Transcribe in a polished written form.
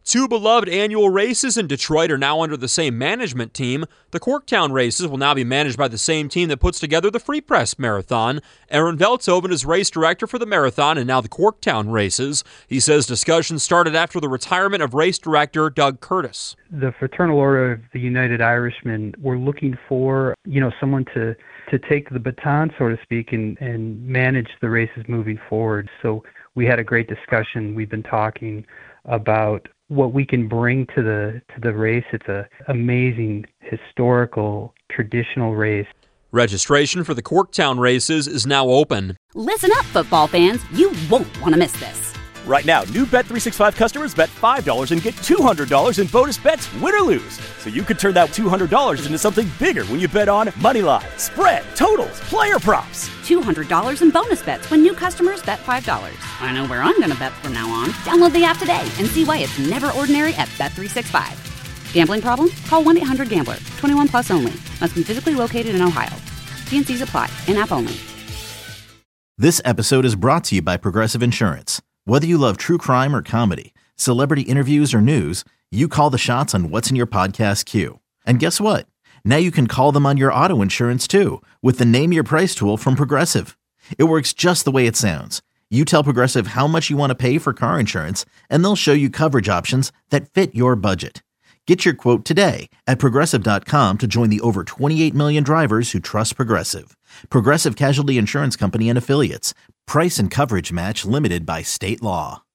Two beloved annual races in Detroit are now under the same management team. The Corktown races will now be managed by the same team that puts together the Free Press Marathon. Aaron Veldhoven is race director for the marathon and now the Corktown races. He says discussions started after the retirement of race director Doug Curtis. The Fraternal Order of the United Irishmen were looking for, someone to take the baton, so to speak, and manage the races moving forward. So we had a great discussion. We've been talking about what we can bring to the race. It's an amazing, historical, traditional race. Registration for the Corktown races is now open. Listen up, football fans. You won't want to miss this. Right now, new Bet365 customers bet $5 and get $200 in bonus bets, win or lose. So you could turn that $200 into something bigger when you bet on money line, spread, totals, player props. $200 in bonus bets when new customers bet $5. I know where I'm going to bet from now on. Download the app today and see why it's never ordinary at Bet365. Gambling problem? Call 1-800-GAMBLER. 21 plus only. Must be physically located in Ohio. T&Cs apply. In-app only. This episode is brought to you by Progressive Insurance. Whether you love true crime or comedy, celebrity interviews or news, you call the shots on what's in your podcast queue. And guess what? Now you can call them on your auto insurance too with the Name Your Price tool from Progressive. It works just the way it sounds. You tell Progressive how much you want to pay for car insurance, and they'll show you coverage options that fit your budget. Get your quote today at Progressive.com to join the over 28 million drivers who trust Progressive. Progressive Casualty Insurance Company and Affiliates. Price and coverage match limited by state law.